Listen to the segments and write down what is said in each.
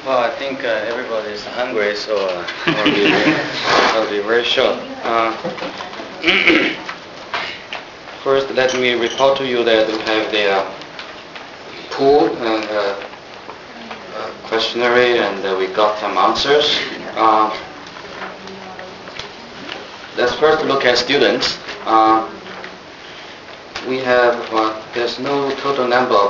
Well, I think everybody is hungry, so I'll be very short. First, let me report to you that we have the pool and questionnaire, and we got some answers. Let's first look at students. We have, there's no total number of,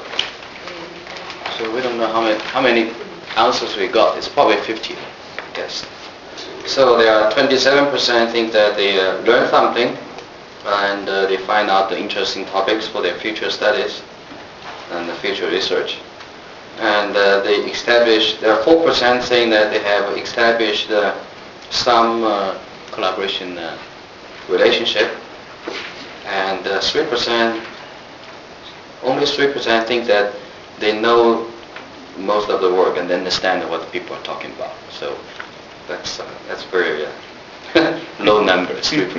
so we don't know how many answers we got. It's probably 50, I guess. So there are 27% think that they learn something, and they find out the interesting topics for their future studies and the future research. And they established, there are 4% saying that they have established some collaboration relationship, and 3%, only 3% think that they know most of the work and understand what the people are talking about. So that's very low numbers, 3%.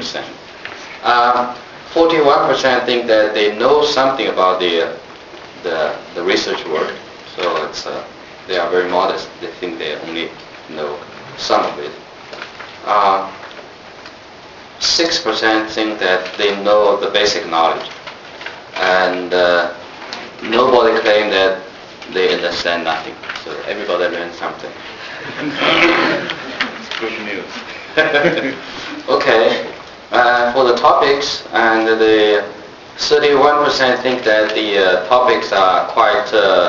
41% think that they know something about the research work. So it's they are very modest. They think they only know some of it. 6% think that they know the basic knowledge, and nobody claim that they understand nothing. So everybody learns something. It's good news. Okay. For the topics, and the 31% think that the topics are quite,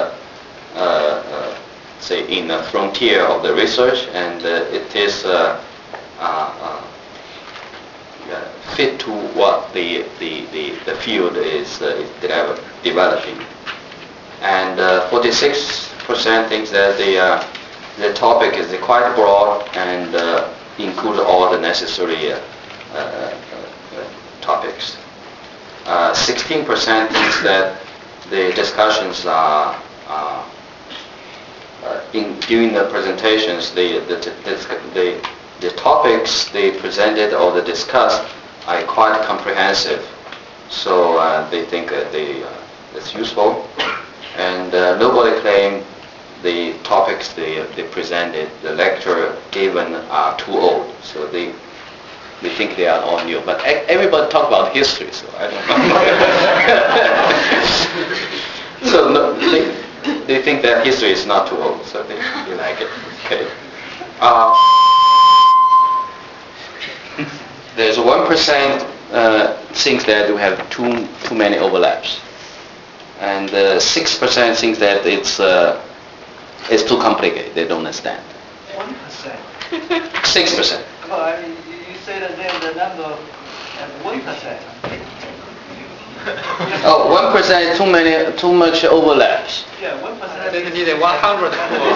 say, in the frontier of the research, and it is fit to what the field is developing. And 46% thinks that the topic is quite broad and includes all the necessary topics. 16% thinks that the discussions are during the presentations, the topics they presented or they discussed are quite comprehensive, so they think it's useful. And nobody claimed the topics they presented, the lecture given, are too old, so they think they are all new. But everybody talk about history, so I don't know. So no, they think that history is not too old, so they like it. Okay. There's 1% thinks that we have too many overlaps, and 6% thinks that it's too complicated. They don't understand. 1%. 6%. Well, you say that the number of 1%. Oh, 1% too much overlaps. Yeah, 1%. They need 100.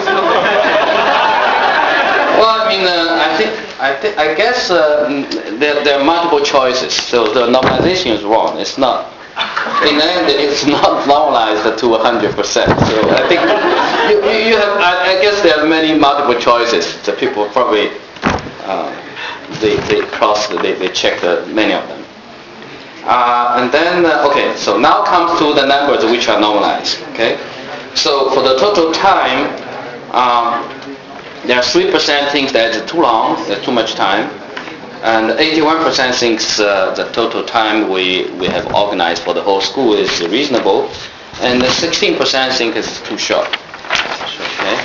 Well, I mean, I guess there are multiple choices. So the normalization is wrong. It's not. In the end, it's not normalized to 100%. So I think you have. I guess there are many multiple choices. The people probably they check many of them. And then okay. So now comes to the numbers which are normalized. Okay. So for the total time. There are 3% thinks that it's too long, too much time, and 81% thinks the total time we have organized for the whole school is reasonable, and 16% think it's too short. Okay.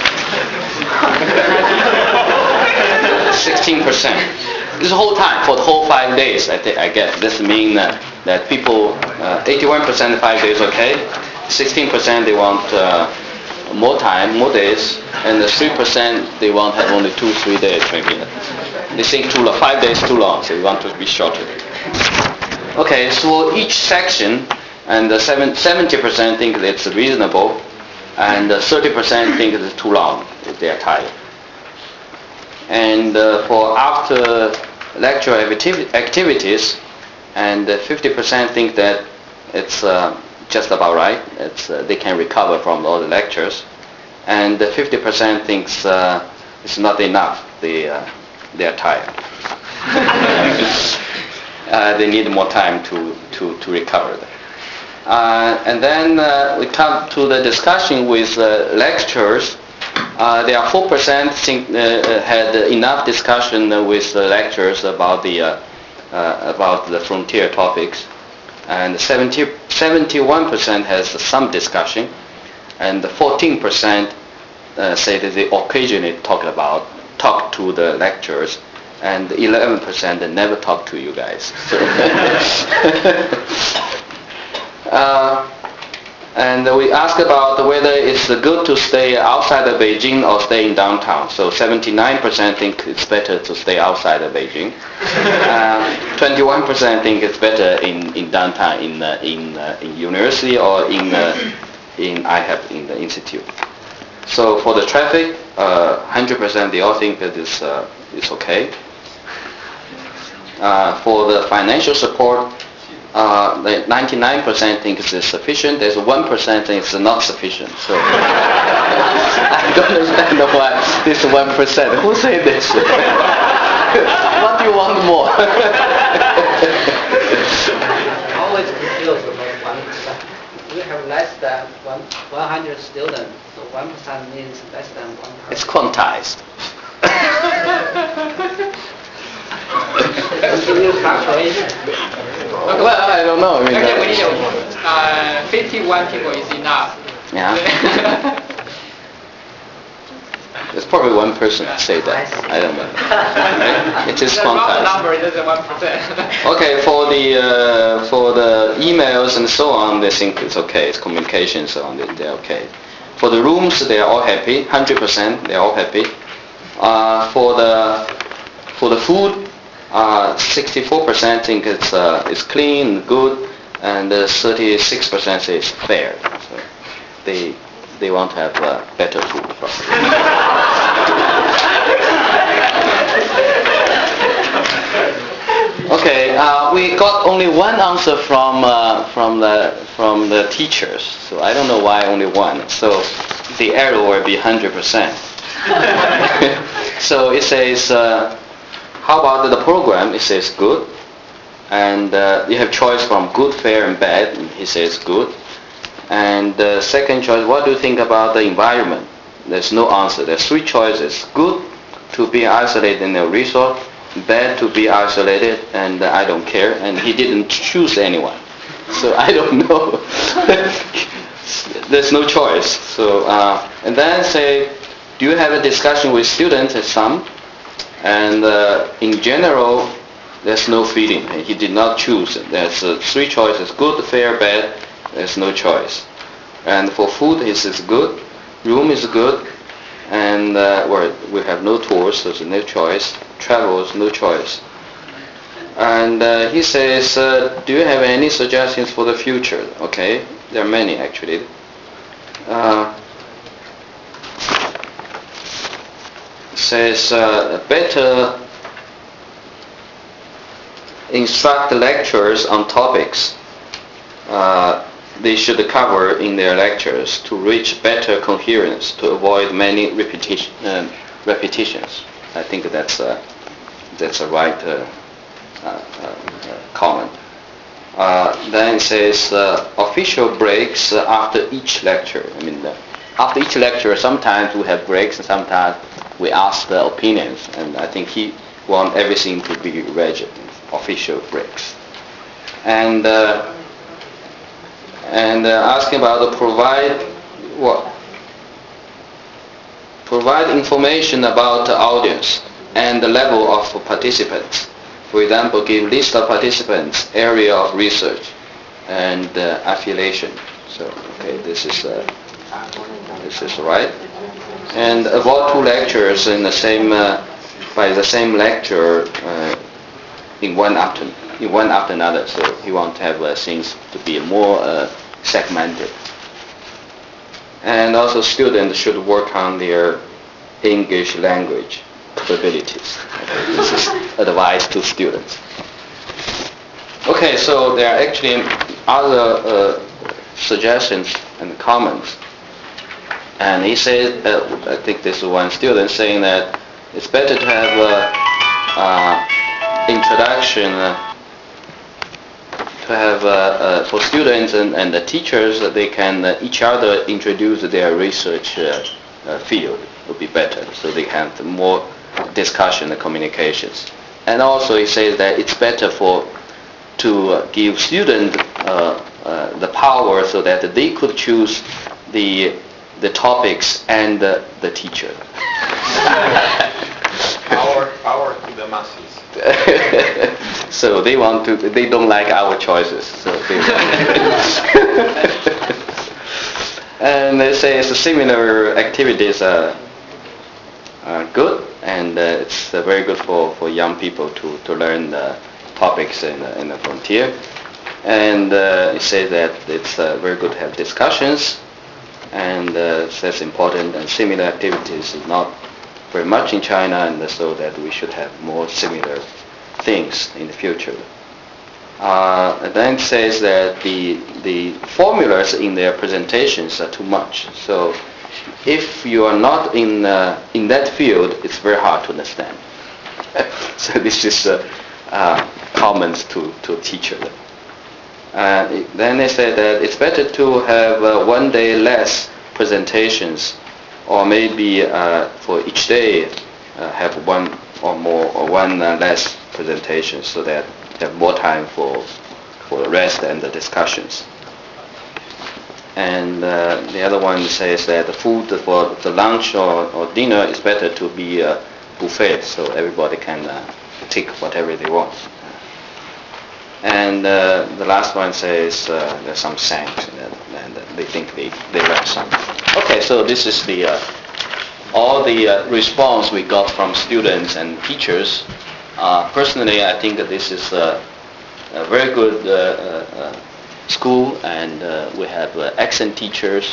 16%. This is the whole time for the whole 5 days. I guess this means that people 81% 5 days okay, 16% they want. More time, more days, and the 3% they want to have only 2-3 days maybe. They think 5 days too long, so we want to be shorter. Okay, so each section, and 70% think it's reasonable, and 30% think it's too long if they are tired. And for after lecture activities, and 50% think that it's just about right. They can recover from all the lectures, and 50% thinks it's not enough. They are tired. They need more time to recover. And then we come to the discussion with lecturers. There are 4% had enough discussion with the lecturers about the frontier topics, and 71% has some discussion, and 14% say that they occasionally talk to the lecturers, and 11% never talk to you guys. So and we asked about whether it's good to stay outside of Beijing or stay in downtown. So 79% think it's better to stay outside of Beijing. 21% think it's better in downtown, in university or in IHEP, in the institute. So for the traffic, 100% they all think that it's okay. For the financial support, 99% think it's sufficient. There's 1% think it's not sufficient. So I don't understand why this 1%. Who said this? What do you want more? Always confused about 1%. We have less than 100 students, so 1% means less than 1%. It's quantized. Well, I don't know. I mean, okay, we need 51 people is enough. Yeah. There's probably one person that say that. I don't know. Right? It is The round quantized. number is 1%. Okay, for the emails and so on, they think it's okay. It's communication and so on. They're okay. For the rooms, they are all happy. 100%, they're all happy. For the food, 64% think it's clean, good, and 36% say it's fair. So they want to have better food. Okay, we got only one answer from the teachers. So I don't know why only one. So the error will be 100%. So it says, how about the program? It says good, and you have choice from good, fair, and bad. And he says good. And the second choice, what do you think about the environment? There's no answer. There's three choices: good, to be isolated in a resort; bad, to be isolated, and I don't care. And he didn't choose anyone, so I don't know. There's no choice. So and then say, do you have a discussion with students? Some. And in general, there's no feeling. He did not choose. There's three choices: good, fair, bad. There's no choice. And for food, he says good. Room is good. And we have no tours, so there's no choice. Travels, no choice. And he says, do you have any suggestions for the future? Okay, there are many actually. Says better instruct lecturers on topics they should cover in their lectures to reach better coherence, to avoid many repetitions. I think that's a right comment. Then it says official breaks after each lecture. I mean, after each lecture, sometimes we have breaks and sometimes we ask the opinions, and I think he wants everything to be rigid, official breaks. And asking about the provide information about the audience and the level of participants. For example, give list of participants, area of research, and affiliation. So okay, this is right. And avoid two lectures in the same by the same lecturer in one after another. So he wants to have things to be more segmented. And also students should work on their English language capabilities. Okay, this is advice to students. Okay, so there are actually other suggestions and comments. And he said, I think this is one student saying that it's better to have introduction, to have for students and the teachers that they can each other introduce their research field would be better, so they have more discussion and communications. And also he says that it's better to give students the power so that they could choose the topics and the teacher. Power to the masses. So they don't like our choices. So and they say similar activities are good, and it's very good for young people to learn topics in the frontier. And it says that it's very good to have discussions, and it says important and similar activities is not very much in China, and so that we should have more similar things in the future. And then it says that the formulas in their presentations are too much. So if you are not in that field, it's very hard to understand. So this is comments to a teacher. Then they said that it's better to have one day less presentations, or maybe for each day have one or more or one less presentation, so that you have more time for rest and the discussions. And the other one says that the food for the lunch or dinner is better to be a buffet, so everybody can take whatever they want. And the last one says there's some thanks, and they think they learned something. Okay, so this is all the response we got from students and teachers. Personally, I think that this is a very good school, and we have excellent teachers.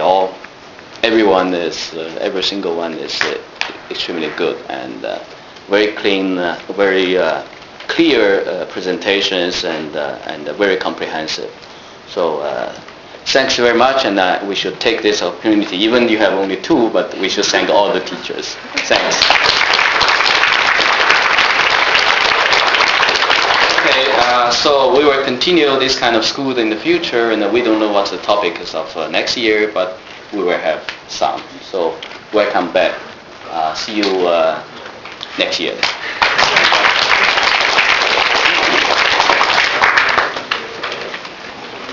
Every single one is extremely good, and very clean, very clear presentations, and very comprehensive. So thanks very much, and we should take this opportunity, even you have only 2, but we should thank all the teachers. Thanks. Okay, so we will continue this kind of school in the future, and we don't know what the topic is of next year, but we will have some. So welcome back. See you next year.